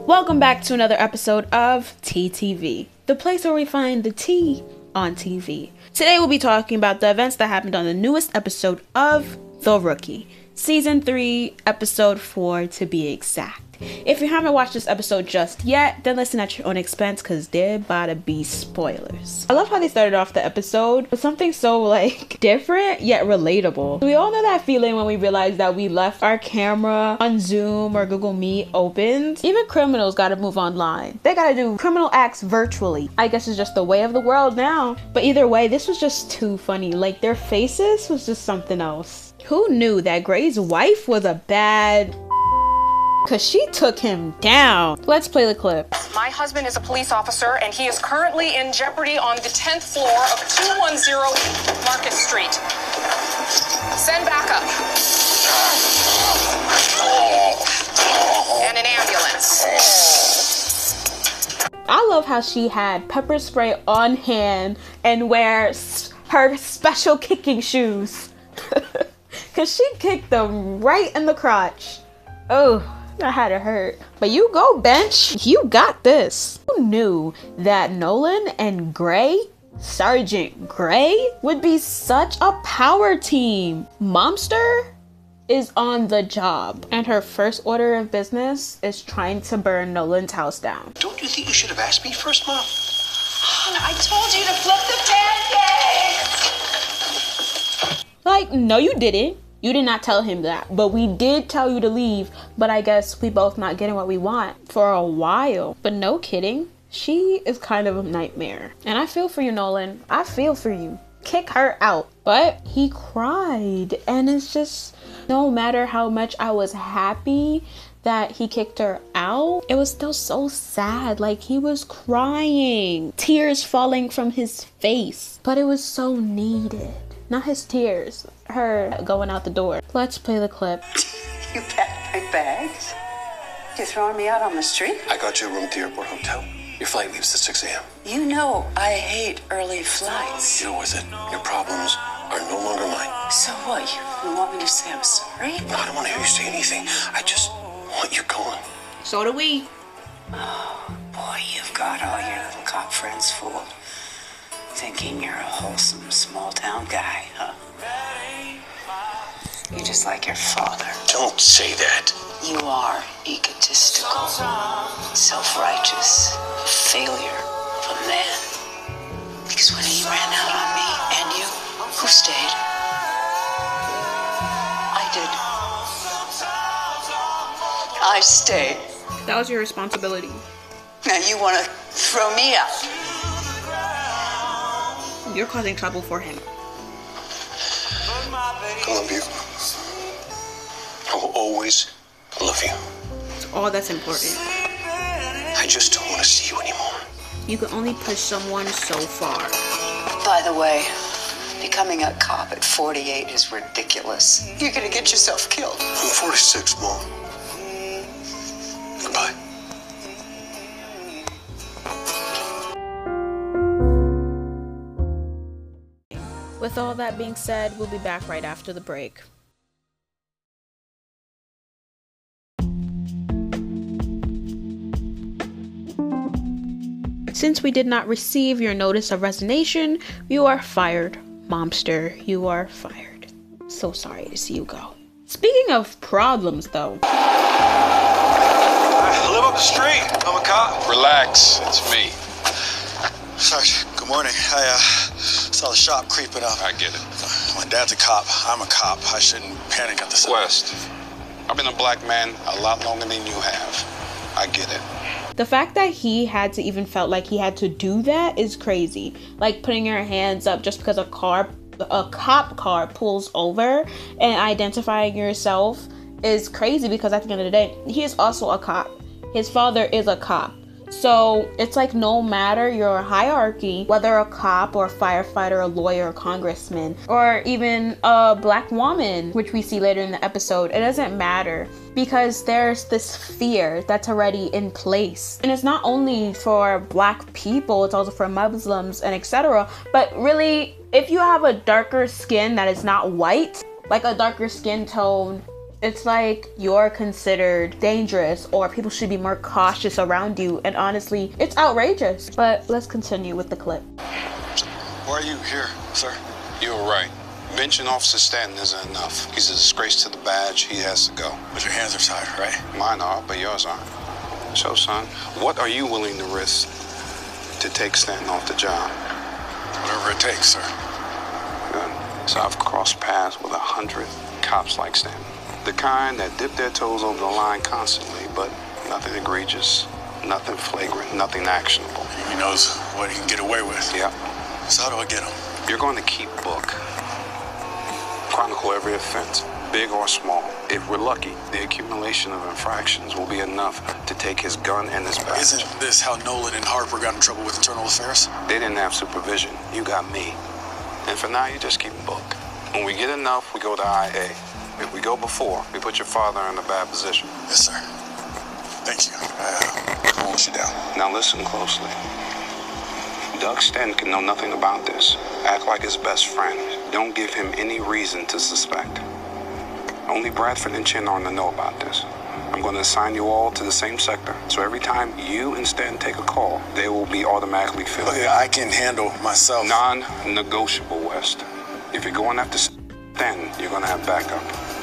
Welcome back to another episode of TTV, the place where we find the tea on TV. Today we'll be talking about the events that happened on the newest episode of The Rookie, Season 3, Episode 4 to be exact. If you haven't watched this episode just yet, then listen at your own expense because there about to be spoilers. I love how they started off the episode with something so different yet relatable. We all know that feeling when we realize that we left our camera on Zoom or Google Meet opened. Even criminals gotta move online. They gotta do criminal acts virtually. I guess it's just the way of the world now. But either way, this was just too funny. Their faces was just something else. Who knew that Gray's wife was a bad... Cause she took him down. Let's play the clip. My husband is a police officer and he is currently in jeopardy on the 10th floor of 210 Market Street. Send backup. And an ambulance. I love how she had pepper spray on hand and wears her special kicking shoes. Cause she kicked them right in the crotch. Oh. I had it hurt. But you go, Bench. You got this. Who knew that Nolan and Gray, Sergeant Gray, would be such a power team? Momster is on the job, and her first order of business is trying to burn Nolan's house down. Don't you think you should have asked me first, Mom? I told you to flip the pancakes! No, you didn't. You did not tell him that, but we did tell you to leave. But I guess we both not getting what we want for a while. But no kidding, she is kind of a nightmare. And I feel for you, Nolan. I feel for you. Kick her out. But he cried, and it's just, no matter how much I was happy that he kicked her out, it was still so sad. He was crying, tears falling from his face, but it was so needed. Not his tears, her going out the door. Let's play the clip. You packed my bags? You throwing me out on the street? I got you a room at the airport hotel. Your flight leaves at 6 a.m. You know I hate early flights. Deal with it. Your problems are no longer mine. So what, you want me to say I'm sorry? No, I don't want to hear you say anything. I just want you gone. So do we. Oh, boy, you've got all your little cop friends fooled. Thinking you're a wholesome small-town guy, huh? You're just like your father. Don't say that. You are egotistical, self-righteous, a failure of a man. Because when he ran out on me and you, who stayed? I did. I stayed. That was your responsibility. Now you want to throw me out. You're causing trouble for him. I love you. I will always love you. It's all that's important. I just don't want to see you anymore. You can only push someone so far. By the way, becoming a cop at 48 is ridiculous. You're gonna get yourself killed. I'm 46, Mom. Goodbye. With all that being said, we'll be back right after the break. Since we did not receive your notice of resignation, you are fired. Momster, you are fired. So sorry to see you go. Speaking of problems, though. I live up the street. I'm a cop. Relax, it's me. Sergeant, good morning. I saw the shop creeping up. I get it. My dad's a cop. I'm a cop. I shouldn't panic at the sight. West, I've been a black man a lot longer than you have. I get it. The fact that he had to even felt like he had to do that is crazy. Putting your hands up just because a cop car pulls over and identifying yourself is crazy, because at the end of the day, he is also a cop. His father is a cop. So it's no matter your hierarchy, whether a cop or a firefighter, a lawyer, a congressman, or even a black woman, which we see later in the episode, it doesn't matter, because there's this fear that's already in place. And it's not only for black people, it's also for Muslims and etc. But really, if you have a darker skin that is not white, a darker skin tone It's like you're considered dangerous or people should be more cautious around you. And honestly, it's outrageous. But let's continue with the clip. Why are you here, sir? You were right. Benching Officer Stanton isn't enough. He's a disgrace to the badge. He has to go. But your hands are tied, right? Mine are, but yours aren't. So, son, what are you willing to risk to take Stanton off the job? Whatever it takes, sir. Good. So I've crossed paths with 100 cops like Stanton. The kind that dip their toes over the line constantly, but nothing egregious, nothing flagrant, nothing actionable. He knows what he can get away with. Yeah. So how do I get him? You're going to keep book. Chronicle every offense, big or small. If we're lucky, the accumulation of infractions will be enough to take his gun and his badge. Isn't this how Nolan and Harper got in trouble with internal affairs? They didn't have supervision. You got me. And for now, you just keep book. When we get enough, we go to IA. If we go before, we put your father in a bad position. Yes, sir. Thank you. I won't you down. Now listen closely. Doug Stanton can know nothing about this. Act like his best friend. Don't give him any reason to suspect. Only Bradford and Chin are to know about this. I'm going to assign you all to the same sector. So every time you and Stanton take a call, they will be automatically filled. Okay, I can handle myself. Non-negotiable, West. If you're going after Stanton, you're going to have backup.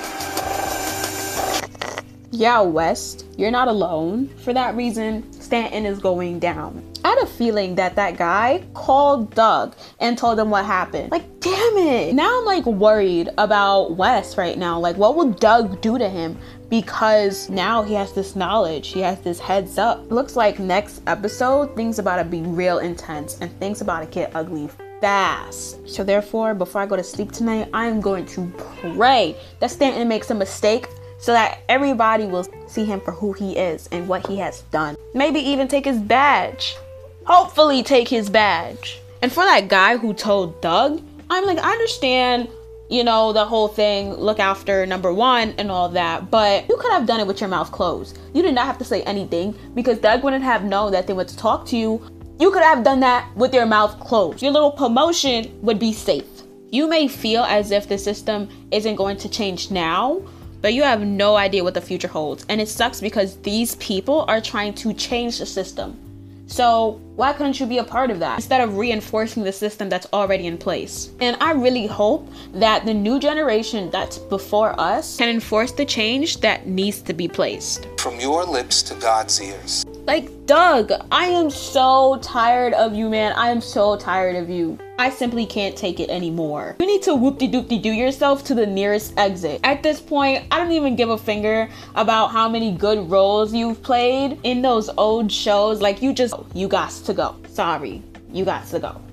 Yeah, West, you're not alone. For that reason, Stanton is going down. I had a feeling that guy called Doug and told him what happened. Like, damn it. Now I'm like worried about West right now. Like, what will Doug do to him? Because now he has this knowledge. He has this heads up. Looks like next episode, things about to be real intense and things about to get ugly fast. So therefore, before I go to sleep tonight, I am going to pray that Stanton makes a mistake so that everybody will see him for who he is and what he has done. Maybe even take his badge. Hopefully take his badge. And for that guy who told Doug, I'm like, I understand, you know, the whole thing, look after number one and all that, but you could have done it with your mouth closed. You did not have to say anything because Doug wouldn't have known that they went to talk to you. You could have done that with your mouth closed. Your little promotion would be safe. You may feel as if the system isn't going to change now, but you have no idea what the future holds. And it sucks because these people are trying to change the system. So why couldn't you be a part of that instead of reinforcing the system that's already in place? And I really hope that the new generation that's before us can enforce the change that needs to be placed. From your lips to God's ears. Like, Doug, I am so tired of you, man. I am so tired of you. I simply can't take it anymore. You need to whoop-de-doop-de-do yourself to the nearest exit. At this point, I don't even give a finger about how many good roles you've played in those old shows. Like, you got to go. Sorry, you got to go.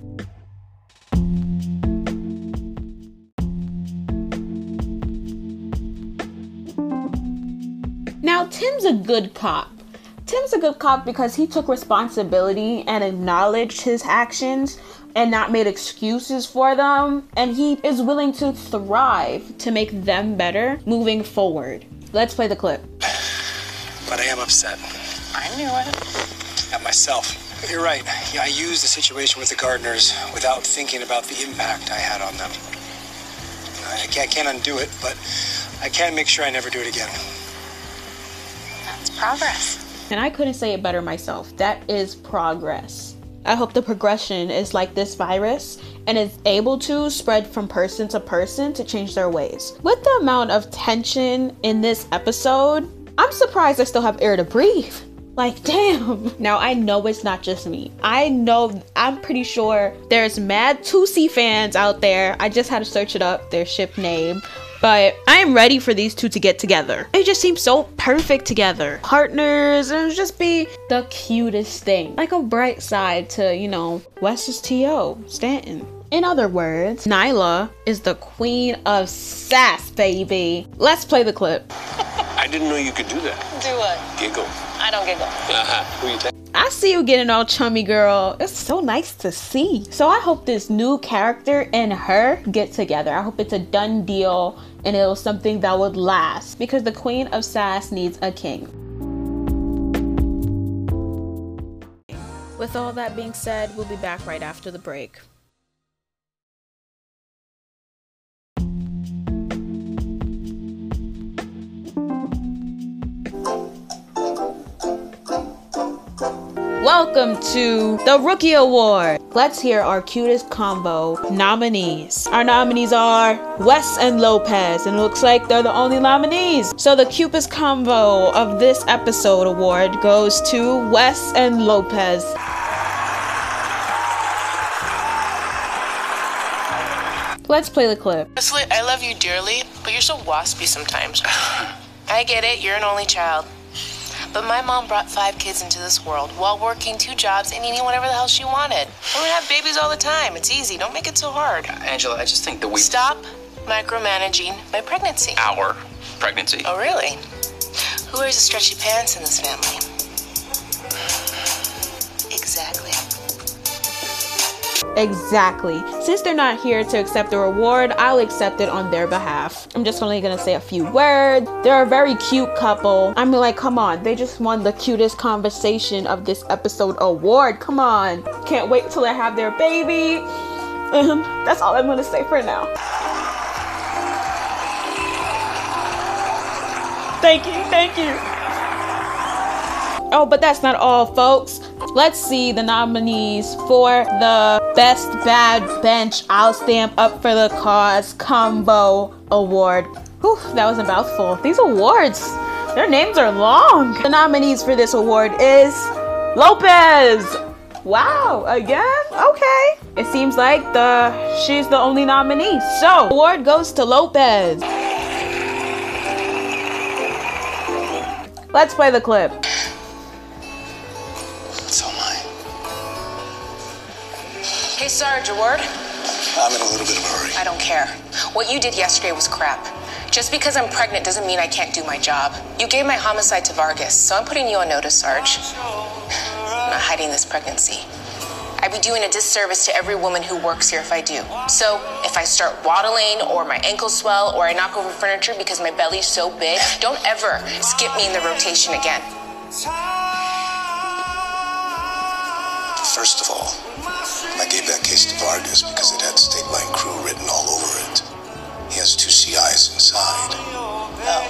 Now, Tim's a good cop. Tim's a good cop because he took responsibility and acknowledged his actions and not made excuses for them. And he is willing to thrive to make them better moving forward. Let's play the clip. But I am upset. I knew it. At myself. You're right. Yeah, I used the situation with the Gardners without thinking about the impact I had on them. I can't undo it, but I can make sure I never do it again. That's progress. And I couldn't say it better myself. That is progress. I hope the progression is like this virus and is able to spread from person to person to change their ways. With the amount of tension in this episode, I'm surprised I still have air to breathe. Like, damn. Now, I know it's not just me. I'm pretty sure there's mad 2C fans out there. I just had to search it up, their ship name. But I am ready for these two to get together. They just seem so perfect together. Partners, and it would just be the cutest thing. Like a bright side to, you know, Wes's T.O., Stanton. In other words, Nyla is the queen of sass, baby. Let's play the clip. I didn't know you could do that. Do what? Giggle. I don't giggle. Who you think? I see you getting all chummy, girl. It's so nice to see. So I hope this new character and her get together. I hope it's a done deal and it was something that would last because the queen of sass needs a king. With all that being said, we'll be back right after the break. welcome to the Rookie Award. Let's hear our cutest combo nominees. Our nominees are Wes and Lopez, and it looks like they're the only nominees. So the cutest combo of this episode award goes to Wes and Lopez. Let's play the clip. Honestly, I love you dearly, but you're so waspy sometimes. I get it, you're an only child. But my mom brought 5 kids into this world while working 2 jobs and eating whatever the hell she wanted. Women have babies all the time. It's easy. Don't make it so hard. Angela, I just think that we... Stop micromanaging my pregnancy. Our pregnancy. Oh, really? Who wears the stretchy pants in this family? Exactly. Exactly. Since they're not here to accept the reward, I'll accept it on their behalf. I'm just only gonna say a few words. They're a very cute couple. I mean, like, come on. They just won the cutest conversation of this episode award. Come on. Can't wait till they have their baby. That's all I'm gonna say for now. Thank you. Thank you. Oh, but that's not all, folks. Let's see the nominees for the Best Bad Bench I'll Stand Up for the Cause Combo Award. Whew, that was a mouthful. These awards, their names are long. The nominees for this award is Lopez. Wow, again? Okay. It seems like she's the only nominee. So, award goes to Lopez. Let's play the clip. Hey, Sarge, a word? I'm in a little bit of a hurry. I don't care. What you did yesterday was crap. Just because I'm pregnant doesn't mean I can't do my job. You gave my homicide to Vargas, so I'm putting you on notice, Sarge. I'm not hiding this pregnancy. I'd be doing a disservice to every woman who works here if I do. So, if I start waddling, or my ankles swell, or I knock over furniture because my belly's so big, don't ever skip me in the rotation again. First of all, I gave that case to Vargas because it had State Line Crew written all over it. He has 2 CIs inside. Oh.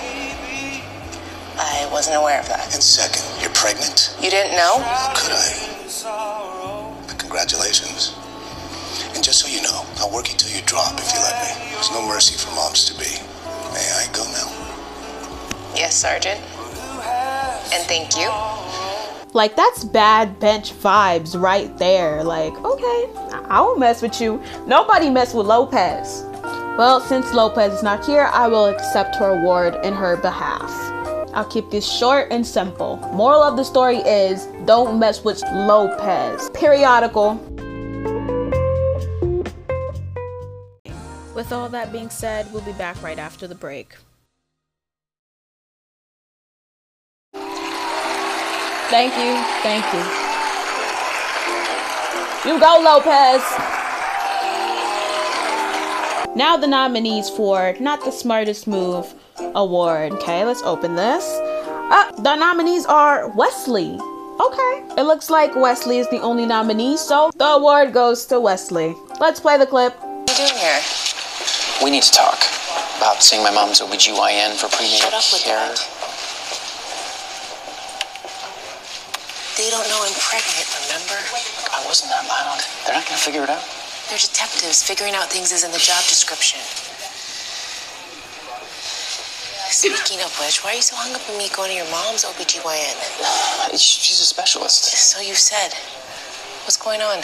I wasn't aware of that. And second, you're pregnant? You didn't know? How could I? But congratulations. And just so you know, I'll work you till you drop if you let me. There's no mercy for moms-to-be. May I go now? Yes, Sergeant. And thank you. Like, that's bad bench vibes right there. Like, okay, I won't mess with you. Nobody mess with Lopez. Well, since Lopez is not here, I will accept her award in her behalf. I'll keep this short and simple. Moral of the story is, don't mess with Lopez. Periodical. With all that being said, we'll be back right after the break. Thank you. Thank you. You go, Lopez. Now the nominees for Not the Smartest Move Award. Okay, let's open this. The nominees are Wesley. Okay. It looks like Wesley is the only nominee, so the award goes to Wesley. Let's play the clip. What are you doing here? We need to talk about seeing my mom's OBGYN for prenatal Shut up with care. that. They don't know I'm pregnant, remember? I wasn't that loud. They're not gonna figure it out. They're detectives. Figuring out things is in the job description. Speaking of which, why are you so hung up on me going to your mom's OBGYN? She's a specialist. So you said. What's going on?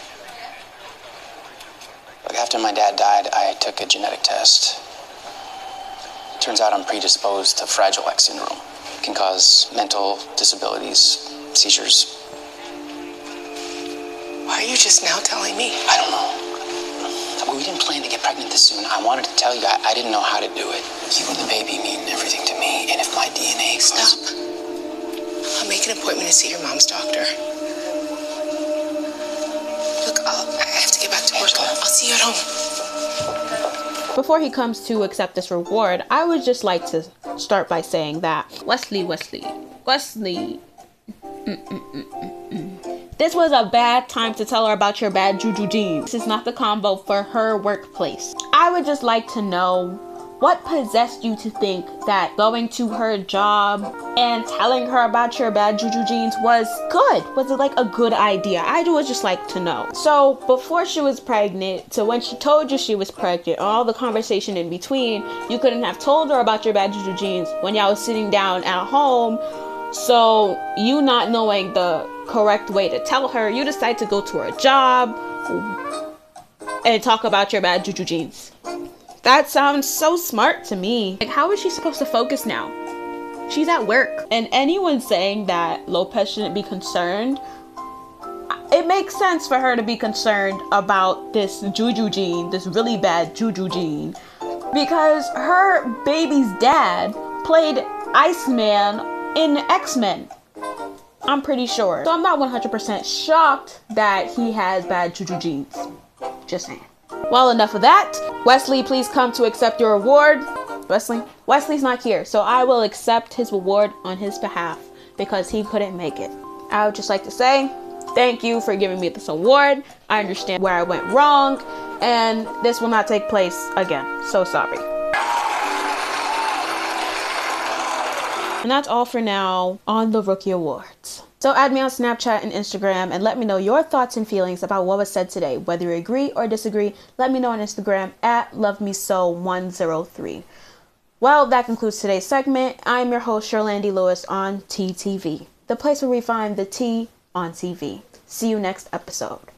Look, after my dad died, I took a genetic test. Turns out I'm predisposed to Fragile X syndrome. It can cause mental disabilities, seizures. Why are you just now telling me? I don't know. We didn't plan to get pregnant this soon. I wanted to tell you. I didn't know how to do it. You and the baby mean everything to me. And if my DNA Stop. I'll make an appointment to see your mom's doctor. Look, I have to get back to work. I'll see you at home. Before he comes to accept this reward, I would just like to start by saying that Wesley. This was a bad time to tell her about your bad juju genes. This is not the combo for her workplace. I would just like to know What possessed you to think that going to her job and telling her about your bad juju genes was good? Was it like a good idea? I would just like to know. So before she was pregnant, to when she told you she was pregnant, all the conversation in between, you couldn't have told her about your bad juju genes when y'all was sitting down at home. So you not knowing the correct way to tell her, you decide to go to her job and talk about your bad juju genes. That sounds so smart to me. Like, how is she supposed to focus now? She's at work. And anyone saying that Lopez shouldn't be concerned, it makes sense for her to be concerned about this juju gene, this really bad juju gene, because her baby's dad played Iceman in X-Men. I'm pretty sure. So I'm not 100% shocked that he has bad juju genes. Just saying. Well, enough of that. Wesley, please come to accept your award. Wesley's not here, so I will accept his award on his behalf because he couldn't make it. I would just like to say thank you for giving me this award. I understand where I went wrong, and this will not take place again. So sorry. And that's all for now on the Rookie Awards. So add me on Snapchat and Instagram and let me know your thoughts and feelings about what was said today. Whether you agree or disagree, let me know on Instagram at LoveMeSo103. Well, that concludes today's segment. I'm your host, Shirlandi Lewis on TTV, the place where we find the T on TV. See you next episode.